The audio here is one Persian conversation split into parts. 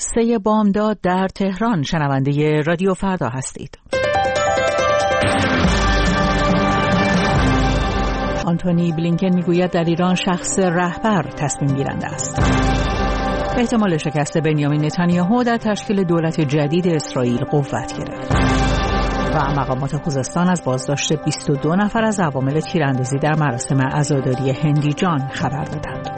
3 بامداد در تهران. شنونده رادیو فردا هستید. آنتونی بلینکن میگوید در ایران شخص رهبر تصمیم گیرنده است. احتمال شکست بنیامین نتانیاهو در تشکیل دولت جدید اسرائیل قوت گرفت. و مقامات خوزستان از بازداشت 22 نفر از عوامل تیراندازی در مراسم عزاداری هندیجان خبر دادند.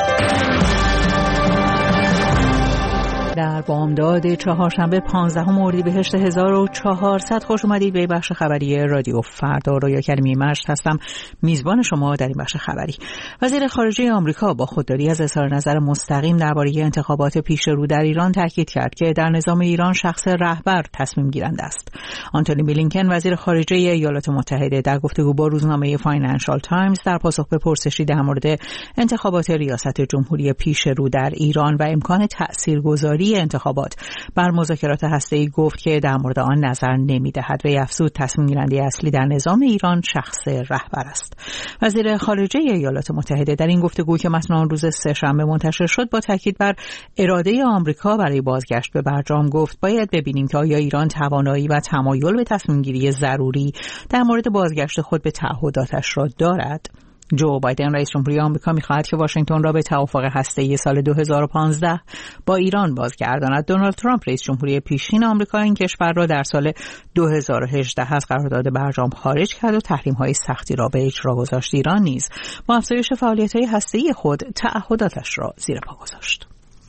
در بامداد چهارشنبه 15 اردیبهشت 1400 خوش اومدید به بخش خبری رادیو فردا. رویا کریمی مجد هستم، میزبان شما در این بخش خبری. وزیر خارجه آمریکا با خودداری از اظهار نظر مستقیم درباره انتخابات پیش رو در ایران تاکید کرد که در نظام ایران شخص رهبر تصمیم گیرنده است. آنتونی بلینکن وزیر خارجه ایالات متحده در گفتگو با روزنامه فاینانشال تایمز در پاسخ به پرسشی در مورد انتخابات ریاست جمهوری پیش رو در ایران و امکان تاثیرگذاری انتخابات بر مذاکرات هسته‌ای گفت که در مورد آن نظر نمی‌دهد و افزود تصمیم گیرنده اصلی در نظام ایران شخص رهبر است. وزیر خارجه ایالات متحده در این گفتگو که متن آن روز سه‌شنبه منتشر شد با تاکید بر اراده آمریکا برای بازگشت به برجام گفت باید ببینیم که آیا ایران توانایی و تمایل به تصمیم گیری ضروری در مورد بازگشت خود به تعهداتش را دارد. جو بایدن رئیس جمهوری آمریکا می‌خواهد که واشنگتن را به توافق هسته‌ای سال 2015 با ایران بازگرداند. دونالد ترامپ رئیس جمهوری پیشین آمریکا این کشور را در سال 2018 از قرارداد برجام خارج کرد و تحریم‌های سختی را به اجرا گذاشت. ایران نیز با افزایش فعالیت‌های هسته‌ای خود تعهداتش را زیر پا گذاشت.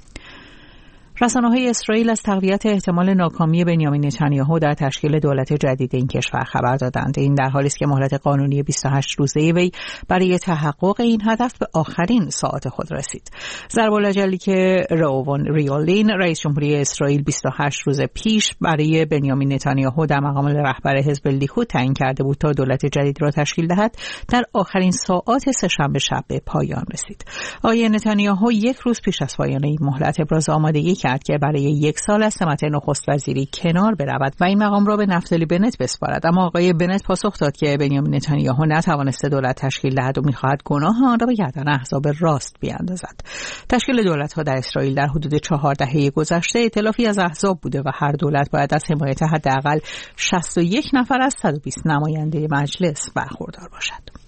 رسانه‌های اسرائیل از تقویت احتمال ناکامی بنیامین نتانیاهو در تشکیل دولت جدید این کشور خبر دادند. این در حالی است که مهلت قانونی 28 روزه وی برای تحقق این هدف به آخرین ساعت خود رسید. ضرب‌الاجلی که روون ریولین رئیس جمهوری اسرائیل 28 روز پیش برای بنیامین نتانیاهو در مقام رهبر حزب لیکود تعیین کرده بود تا دولت جدید را تشکیل دهد، در آخرین ساعات سه‌شنبه شب به پایان رسید. آقای نتانیاهو یک روز پیش از پایان این مهلت ابراز آمادگی کرد که برای 1 سال از سمت نخست وزیری کنار برود و این مقام را به نفتالی بنت بسپارد. اما آقای بنت پاسخ داد که بنیامین نتانیاهو نتوانسته دولت تشکیل دهد و می‌خواهد گناه آن را به گردن احزاب راست بیاندازد. تشکیل دولت‌ها در اسرائیل در حدود 4 دهه گذشته ائتلافی از احزاب بوده و هر دولت باید از حمایت حداقل 61 نفر از 120 نماینده مجلس برخوردار باشد.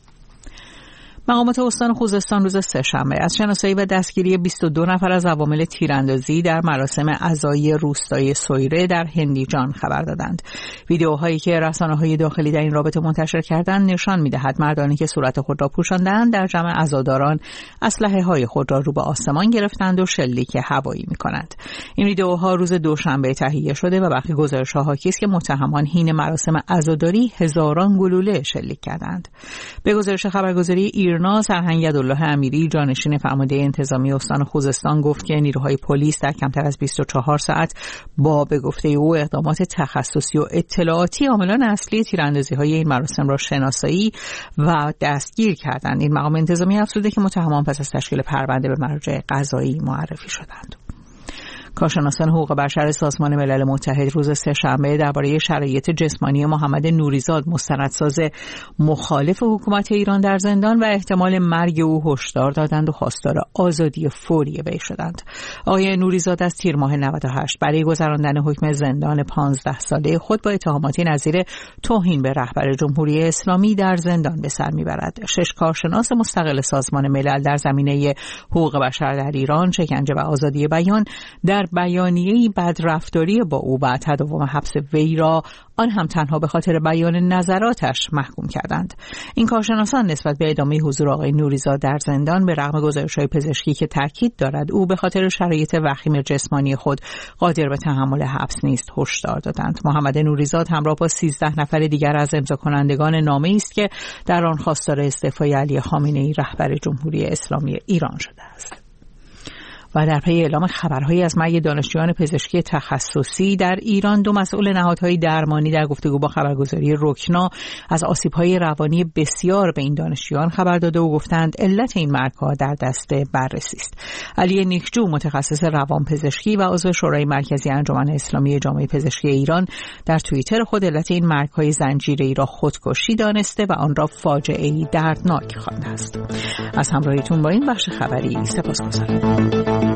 مقامات استان خوزستان روز سه‌شنبه از شناسایی و دستگیری 22 نفر از عوامل تیراندازی در مراسم عزایی روستای سویره در هندیجان خبر دادند. ویدیوهایی که رسانه‌های داخلی در این رابطه منتشر کردند نشان می‌دهد مردانی که صورت خود را پوشاندند در جمع عزاداران اسلحه‌های خود را رو به آسمان گرفتند و شلیک هوایی می‌کنند. این ویدیوها روز دوشنبه تهیه شده و برخی گزارش‌ها حاکی است که متهمان حین مراسم عزاداری هزاران گلوله شلیک کردند. به گزارش خبرگزاری سرهنگ یدالله امیری جانشین فرمانده انتظامی استان خوزستان گفت که نیروهای پلیس در کمتر از 24 ساعت با به گفته او اقدامات تخصصی و اطلاعاتی عاملان اصلی تیراندازی‌های این مراسم را شناسایی و دستگیر کردند. این مقام انتظامی افزوده که متهمان پس از تشکیل پرونده به مراجع قضایی معرفی شدند. کارشناسان حقوق بشر سازمان ملل متحد روز سه‌شنبه درباره شرایط جسمانی محمد نوریزاد مستندساز مخالف حکومت ایران در زندان و احتمال مرگ او هشدار دادند و خواستار آزادی فوری وی شدند. آقای نوریزاد از تیر ماه 98 برای گذراندن حکم زندان 15 ساله خود با اتهاماتی نظیر توهین به رهبر جمهوری اسلامی در زندان به سر میبرد. 6 کارشناس مستقل سازمان ملل در زمینه حقوق بشر در ایران، شکنجه و آزادی بیان در بیانیه‌ای بدرفتاری با او و تداوم حبس وی را آن هم تنها به خاطر بیان نظراتش محکوم کردند. این کارشناسان نسبت به ادامه حضور آقای نوریزاد در زندان به رغم گزارش‌های پزشکی که تاکید دارد او به خاطر شرایط وخیم جسمانی خود قادر به تحمل حبس نیست هشدار دادند. محمد نوریزاد همراه با 13 نفر دیگر از امضاکنندگان نامه‌ای است که در آن خواستار استعفای علی خامنه‌ای رهبر جمهوری اسلامی ایران شده است. و در پی اعلام خبرهایی از مرگ دانشجویان پزشکی تخصصی در ایران، 2 مسئول نهادهای درمانی در گفتگو با خبرگزاری رکنا از آسیب‌های روانی بسیار به این دانشجویان خبر داده و گفتند علت این مرگ‌ها در دست بررسی است. علی نیکجو متخصص روانپزشکی و عضو شورای مرکزی انجمن اسلامی جامعه پزشکی ایران در توییتر خود علت این مرگ‌های زنجیره‌ای را خودکشی دانسته و آن را فاجعه‌ای دردناک خوانده است. از همراهیتون با این بخش خبری سپاسگزارم.